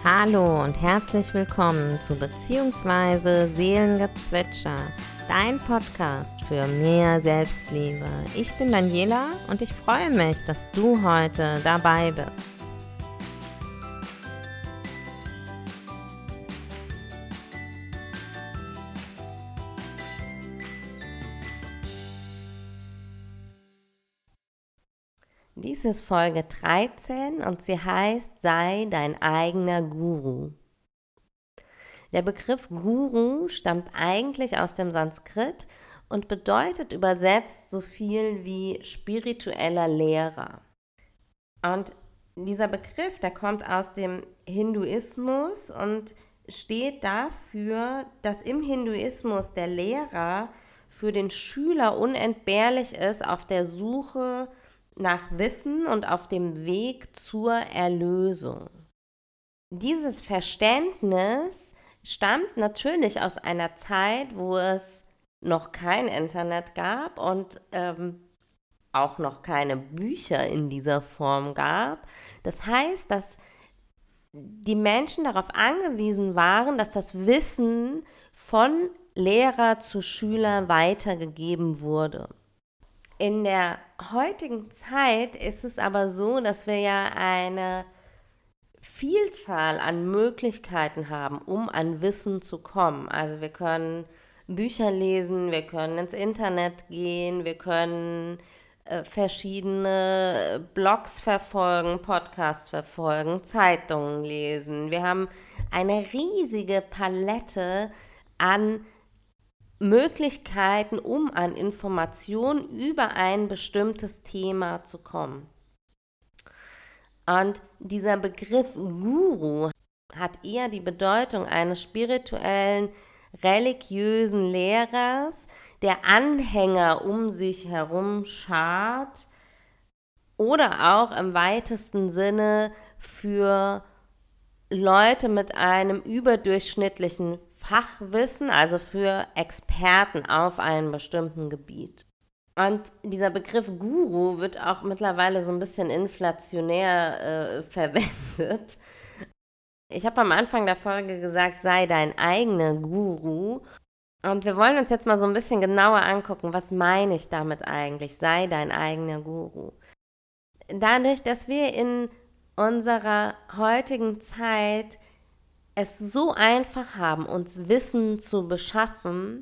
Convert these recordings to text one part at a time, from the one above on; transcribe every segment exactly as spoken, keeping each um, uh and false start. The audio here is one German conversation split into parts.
Hallo und herzlich willkommen zu Beziehungsweise Seelengezwitscher, dein Podcast für mehr Selbstliebe. Ich bin Daniela und ich freue mich, dass du heute dabei bist. Dies ist Folge dreizehn und sie heißt Sei dein eigener Guru. Der Begriff Guru stammt eigentlich aus dem Sanskrit und bedeutet übersetzt so viel wie spiritueller Lehrer. Und dieser Begriff, der kommt aus dem Hinduismus und steht dafür, dass im Hinduismus der Lehrer für den Schüler unentbehrlich ist auf der Suche nach Wissen und auf dem Weg zur Erlösung. Dieses Verständnis stammt natürlich aus einer Zeit, wo es noch kein Internet gab und ähm, auch noch keine Bücher in dieser Form gab. Das heißt, dass die Menschen darauf angewiesen waren, dass das Wissen von Lehrer zu Schüler weitergegeben wurde. In der heutigen Zeit ist es aber so, dass wir ja eine Vielzahl an Möglichkeiten haben, um an Wissen zu kommen. Also wir können Bücher lesen, wir können ins Internet gehen, wir können äh, verschiedene Blogs verfolgen, Podcasts verfolgen, Zeitungen lesen. Wir haben eine riesige Palette an Möglichkeiten, um an Informationen über ein bestimmtes Thema zu kommen. Und dieser Begriff Guru hat eher die Bedeutung eines spirituellen, religiösen Lehrers, der Anhänger um sich herum schart oder auch im weitesten Sinne für Leute mit einem überdurchschnittlichen Fachwissen, also für Experten auf einem bestimmten Gebiet. Und dieser Begriff Guru wird auch mittlerweile so ein bisschen inflationär äh, verwendet. Ich habe am Anfang der Folge gesagt, sei dein eigener Guru. Und wir wollen uns jetzt mal so ein bisschen genauer angucken, was meine ich damit eigentlich, sei dein eigener Guru. Dadurch, dass wir in unserer heutigen Zeit es so einfach haben, uns Wissen zu beschaffen,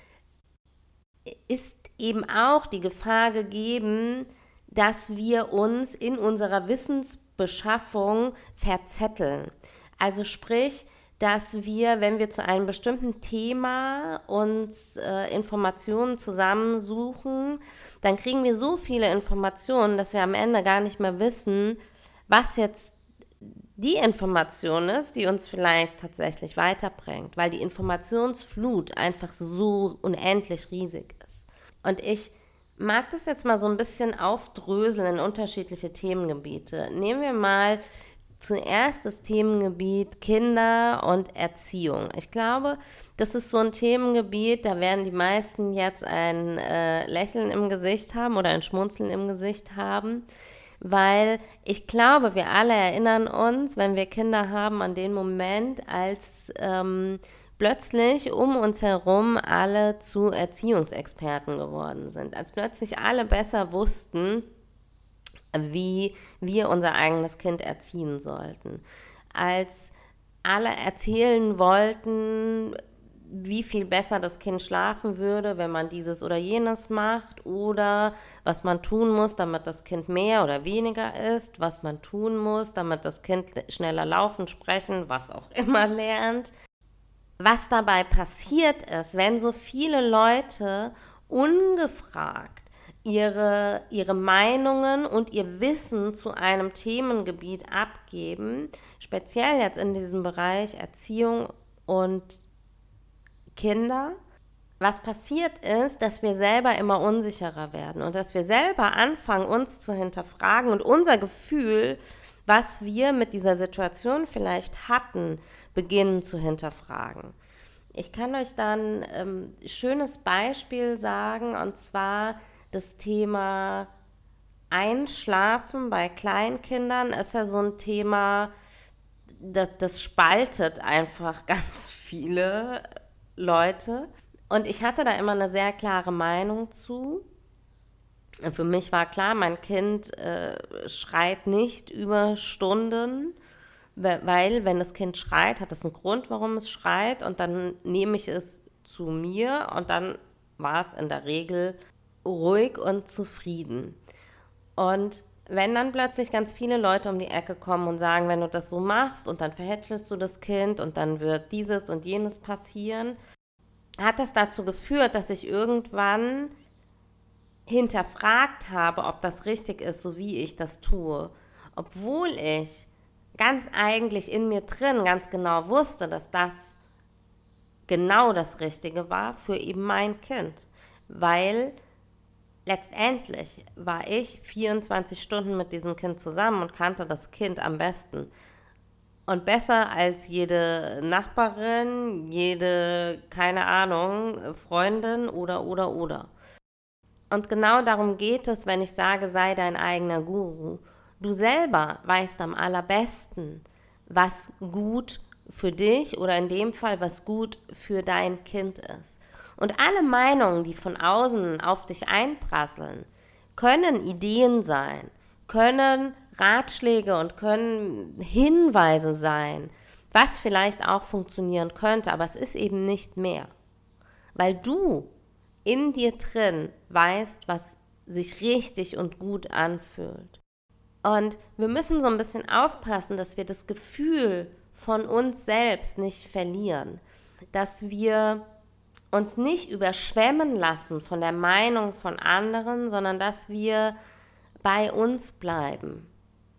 ist eben auch die Gefahr gegeben, dass wir uns in unserer Wissensbeschaffung verzetteln. Also sprich, dass wir, wenn wir zu einem bestimmten Thema uns äh, Informationen zusammensuchen, dann kriegen wir so viele Informationen, dass wir am Ende gar nicht mehr wissen, was jetzt die Information ist, die uns vielleicht tatsächlich weiterbringt, weil die Informationsflut einfach so unendlich riesig ist. Und ich mag das jetzt mal so ein bisschen aufdröseln in unterschiedliche Themengebiete. Nehmen wir mal zuerst das Themengebiet Kinder und Erziehung. Ich glaube, das ist so ein Themengebiet, da werden die meisten jetzt ein äh, Lächeln im Gesicht haben oder ein Schmunzeln im Gesicht haben, weil ich glaube, wir alle erinnern uns, wenn wir Kinder haben, an den Moment, als ähm, plötzlich um uns herum alle zu Erziehungsexperten geworden sind, als plötzlich alle besser wussten, wie wir unser eigenes Kind erziehen sollten, als alle erzählen wollten, wie viel besser das Kind schlafen würde, wenn man dieses oder jenes macht oder was man tun muss, damit das Kind mehr oder weniger isst, was man tun muss, damit das Kind schneller laufen, sprechen, was auch immer lernt. Was dabei passiert ist, wenn so viele Leute ungefragt ihre, ihre Meinungen und ihr Wissen zu einem Themengebiet abgeben, speziell jetzt in diesem Bereich Erziehung und Kinder, was passiert ist, dass wir selber immer unsicherer werden und dass wir selber anfangen, uns zu hinterfragen und unser Gefühl, was wir mit dieser Situation vielleicht hatten, beginnen zu hinterfragen. Ich kann euch dann ein ähm, schönes Beispiel sagen, und zwar das Thema Einschlafen bei Kleinkindern ist ja so ein Thema, das, das spaltet einfach ganz viele Leute. Und ich hatte da immer eine sehr klare Meinung zu. Für mich war klar, mein Kind äh, schreit nicht über Stunden, weil wenn das Kind schreit, hat es einen Grund, warum es schreit, und dann nehme ich es zu mir und dann war es in der Regel ruhig und zufrieden. Und wenn dann plötzlich ganz viele Leute um die Ecke kommen und sagen, wenn du das so machst und dann verhätschelst du das Kind und dann wird dieses und jenes passieren, hat das dazu geführt, dass ich irgendwann hinterfragt habe, ob das richtig ist, so wie ich das tue. Obwohl ich ganz eigentlich in mir drin ganz genau wusste, dass das genau das Richtige war für eben mein Kind. Weil letztendlich war ich vierundzwanzig Stunden mit diesem Kind zusammen und kannte das Kind am besten. Und besser als jede Nachbarin, jede, keine Ahnung, Freundin oder, oder, oder. Und genau darum geht es, wenn ich sage, sei dein eigener Guru. Du selber weißt am allerbesten, was gut für dich oder in dem Fall, was gut für dein Kind ist. Und alle Meinungen, die von außen auf dich einprasseln, können Ideen sein, können Ratschläge und können Hinweise sein, was vielleicht auch funktionieren könnte, aber es ist eben nicht mehr. Weil du in dir drin weißt, was sich richtig und gut anfühlt. Und wir müssen so ein bisschen aufpassen, dass wir das Gefühl von uns selbst nicht verlieren, dass wir uns nicht überschwemmen lassen von der Meinung von anderen, sondern dass wir bei uns bleiben.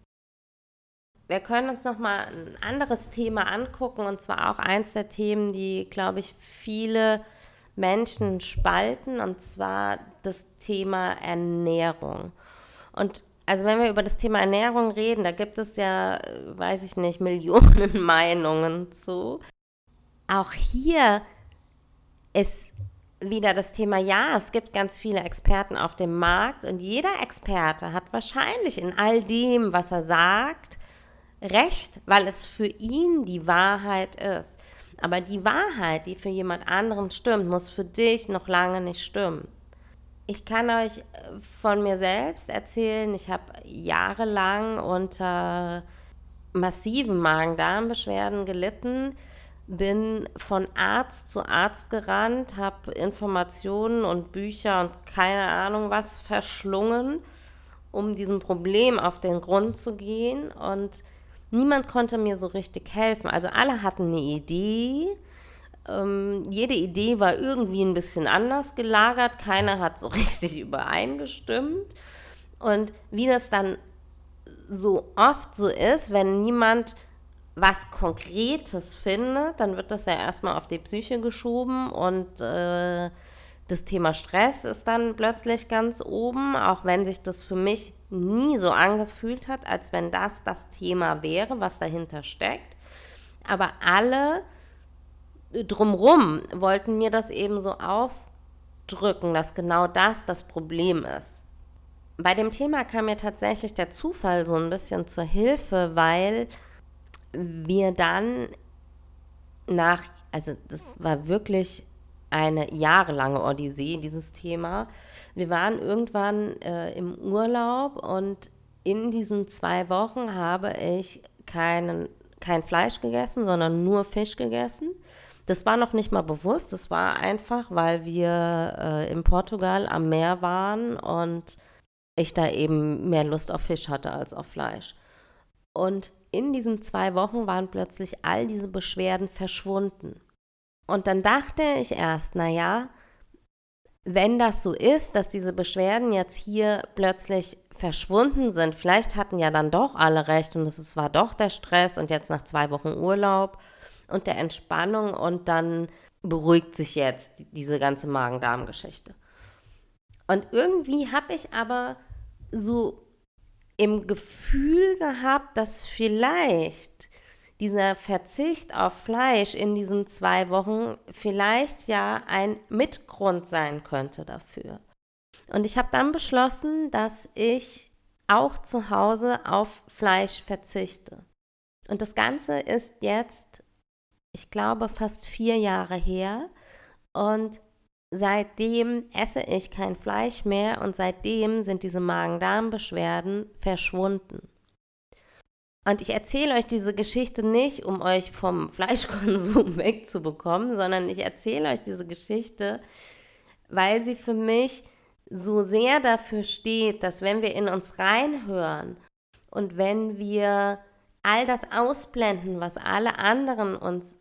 Wir können uns noch mal ein anderes Thema angucken, und zwar auch eins der Themen, die, glaube ich, viele Menschen spalten, und zwar das Thema Ernährung. Und also wenn wir über das Thema Ernährung reden, da gibt es ja, weiß ich nicht, Millionen Meinungen zu. Auch hier ist wieder das Thema, ja, es gibt ganz viele Experten auf dem Markt und jeder Experte hat wahrscheinlich in all dem, was er sagt, recht, weil es für ihn die Wahrheit ist. Aber die Wahrheit, die für jemand anderen stimmt, muss für dich noch lange nicht stimmen. Ich kann euch von mir selbst erzählen, ich habe jahrelang unter massiven Magen-Darm-Beschwerden gelitten, bin von Arzt zu Arzt gerannt, habe Informationen und Bücher und keine Ahnung was verschlungen, um diesem Problem auf den Grund zu gehen, und niemand konnte mir so richtig helfen. Also alle hatten eine Idee, ähm, jede Idee war irgendwie ein bisschen anders gelagert, keiner hat so richtig übereingestimmt. Und wie das dann so oft so ist, wenn niemand was Konkretes findet, dann wird das ja erstmal auf die Psyche geschoben und äh, das Thema Stress ist dann plötzlich ganz oben, auch wenn sich das für mich nie so angefühlt hat, als wenn das das Thema wäre, was dahinter steckt. Aber alle drumrum wollten mir das eben so aufdrücken, dass genau das das Problem ist. Bei dem Thema kam mir tatsächlich der Zufall so ein bisschen zur Hilfe, weil wir dann nach, also das war wirklich eine jahrelange Odyssee, dieses Thema. Wir waren irgendwann äh, im Urlaub und in diesen zwei Wochen habe ich keinen, kein Fleisch gegessen, sondern nur Fisch gegessen. Das war noch nicht mal bewusst, das war einfach, weil wir äh, in Portugal am Meer waren und ich da eben mehr Lust auf Fisch hatte als auf Fleisch. Und in diesen zwei Wochen waren plötzlich all diese Beschwerden verschwunden. Und dann dachte ich erst, naja, wenn das so ist, dass diese Beschwerden jetzt hier plötzlich verschwunden sind, vielleicht hatten ja dann doch alle recht und es war doch der Stress und jetzt nach zwei Wochen Urlaub und der Entspannung und dann beruhigt sich jetzt diese ganze Magen-Darm-Geschichte. Und irgendwie habe ich aber so im Gefühl gehabt, dass vielleicht dieser Verzicht auf Fleisch in diesen zwei Wochen vielleicht ja ein Mitgrund sein könnte dafür. Und ich habe dann beschlossen, dass ich auch zu Hause auf Fleisch verzichte. Und das Ganze ist jetzt, ich glaube, fast vier Jahre her. Und seitdem esse ich kein Fleisch mehr und seitdem sind diese Magen-Darm-Beschwerden verschwunden. Und ich erzähle euch diese Geschichte nicht, um euch vom Fleischkonsum wegzubekommen, sondern ich erzähle euch diese Geschichte, weil sie für mich so sehr dafür steht, dass wenn wir in uns reinhören und wenn wir all das ausblenden, was alle anderen uns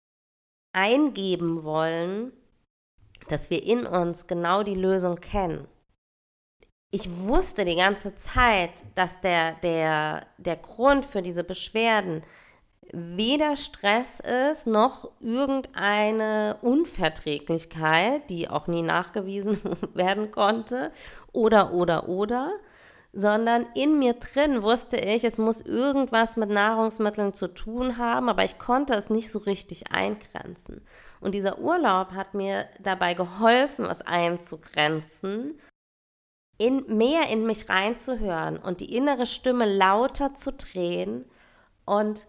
eingeben wollen, dass wir in uns genau die Lösung kennen. Ich wusste die ganze Zeit, dass der, der, der Grund für diese Beschwerden weder Stress ist, noch irgendeine Unverträglichkeit, die auch nie nachgewiesen werden konnte, oder, oder, oder, sondern in mir drin wusste ich, es muss irgendwas mit Nahrungsmitteln zu tun haben, aber ich konnte es nicht so richtig eingrenzen. Und dieser Urlaub hat mir dabei geholfen, es einzugrenzen, in, mehr in mich reinzuhören und die innere Stimme lauter zu drehen und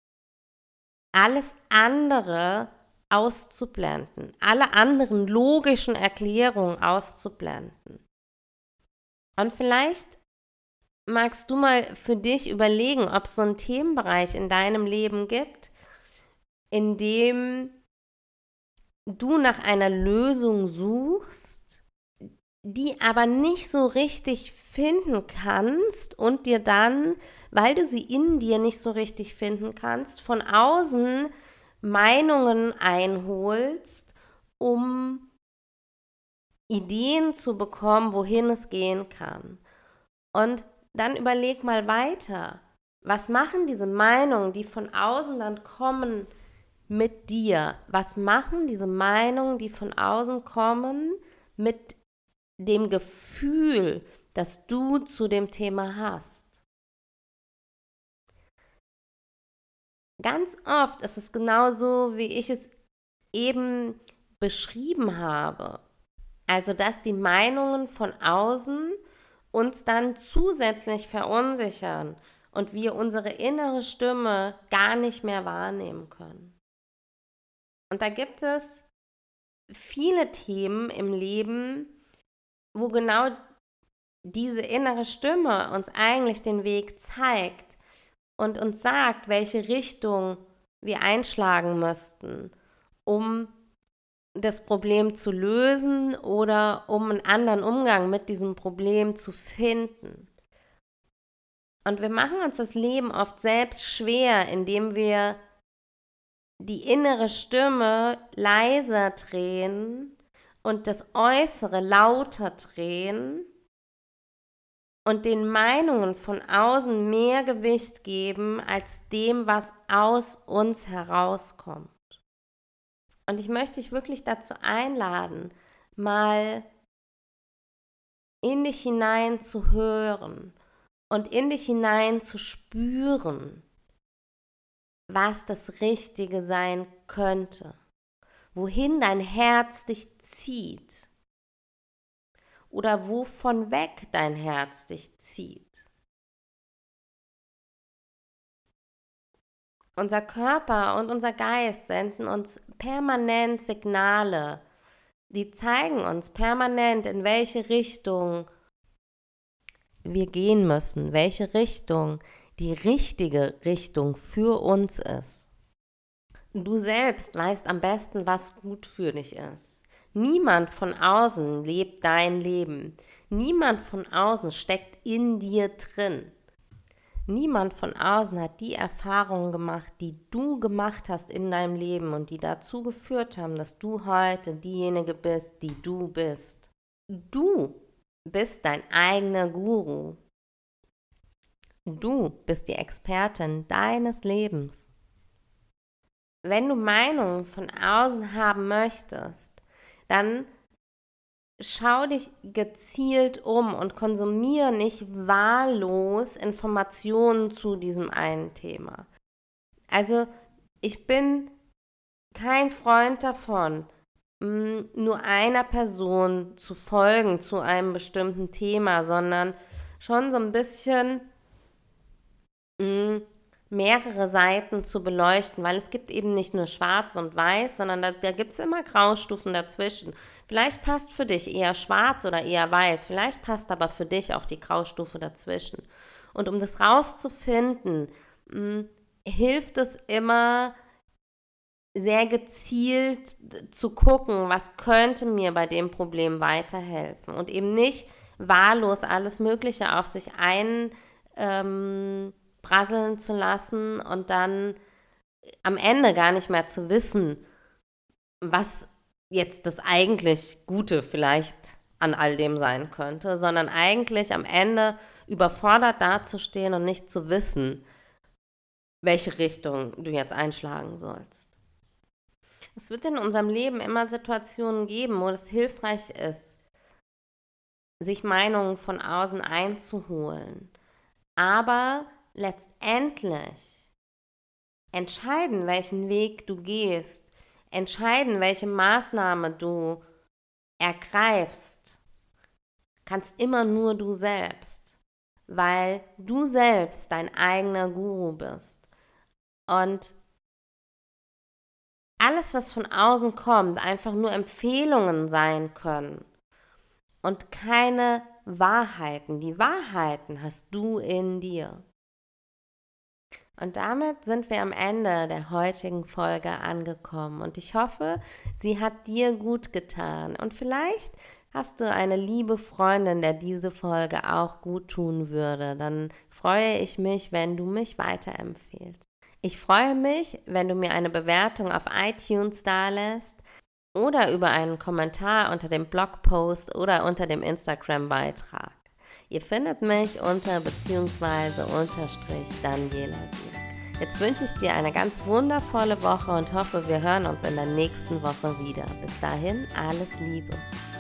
alles andere auszublenden, alle anderen logischen Erklärungen auszublenden. Und vielleicht magst du mal für dich überlegen, ob es so einen Themenbereich in deinem Leben gibt, in dem du nach einer Lösung suchst, die aber nicht so richtig finden kannst und dir dann, weil du sie in dir nicht so richtig finden kannst, von außen Meinungen einholst, um Ideen zu bekommen, wohin es gehen kann. Und dann überleg mal weiter, was machen diese Meinungen, die von außen dann kommen, mit dir? Was machen diese Meinungen, die von außen kommen, mit dem Gefühl, das du zu dem Thema hast? Ganz oft ist es genauso, wie ich es eben beschrieben habe. Also, dass die Meinungen von außen uns dann zusätzlich verunsichern und wir unsere innere Stimme gar nicht mehr wahrnehmen können. Und da gibt es viele Themen im Leben, wo genau diese innere Stimme uns eigentlich den Weg zeigt und uns sagt, welche Richtung wir einschlagen müssten, um das Problem zu lösen oder um einen anderen Umgang mit diesem Problem zu finden. Und wir machen uns das Leben oft selbst schwer, indem wir die innere Stimme leiser drehen und das Äußere lauter drehen und den Meinungen von außen mehr Gewicht geben als dem, was aus uns herauskommt. Und ich möchte dich wirklich dazu einladen, mal in dich hinein zu hören und in dich hinein zu spüren, was das Richtige sein könnte, wohin dein Herz dich zieht oder wovon weg dein Herz dich zieht. Unser Körper und unser Geist senden uns permanent Signale, die zeigen uns permanent, in welche Richtung wir gehen müssen, welche Richtung die richtige Richtung für uns ist. Du selbst weißt am besten, was gut für dich ist. Niemand von außen lebt dein Leben. Niemand von außen steckt in dir drin. Niemand von außen hat die Erfahrungen gemacht, die du gemacht hast in deinem Leben und die dazu geführt haben, dass du heute diejenige bist, die du bist. Du bist dein eigener Guru. Du bist die Expertin deines Lebens. Wenn du Meinungen von außen haben möchtest, dann schau dich gezielt um und konsumiere nicht wahllos Informationen zu diesem einen Thema. Also ich bin kein Freund davon, nur einer Person zu folgen zu einem bestimmten Thema, sondern schon so ein bisschen mehrere Seiten zu beleuchten, weil es gibt eben nicht nur schwarz und weiß, sondern da, da gibt es immer Graustufen dazwischen. Vielleicht passt für dich eher schwarz oder eher weiß, vielleicht passt aber für dich auch die Graustufe dazwischen. Und um das rauszufinden, mh, hilft es immer, sehr gezielt zu gucken, was könnte mir bei dem Problem weiterhelfen und eben nicht wahllos alles Mögliche auf sich einprasseln ähm, zu lassen und dann am Ende gar nicht mehr zu wissen, was jetzt das eigentlich Gute vielleicht an all dem sein könnte, sondern eigentlich am Ende überfordert dazustehen und nicht zu wissen, welche Richtung du jetzt einschlagen sollst. Es wird in unserem Leben immer Situationen geben, wo es hilfreich ist, sich Meinungen von außen einzuholen. Aber letztendlich entscheiden, welchen Weg du gehst, entscheiden, welche Maßnahme du ergreifst, kannst immer nur du selbst, weil du selbst dein eigener Guru bist. Und alles, was von außen kommt, einfach nur Empfehlungen sein können und keine Wahrheiten. Die Wahrheiten hast du in dir. Und damit sind wir am Ende der heutigen Folge angekommen und ich hoffe, sie hat dir gut getan und vielleicht hast du eine liebe Freundin, der diese Folge auch gut tun würde. Dann freue ich mich, wenn du mich weiterempfehlst. Ich freue mich, wenn du mir eine Bewertung auf iTunes dalässt oder über einen Kommentar unter dem Blogpost oder unter dem Instagram-Beitrag. Ihr findet mich unter beziehungsweise unterstrich Daniela Dirk. Jetzt wünsche ich dir eine ganz wundervolle Woche und hoffe, wir hören uns in der nächsten Woche wieder. Bis dahin, alles Liebe.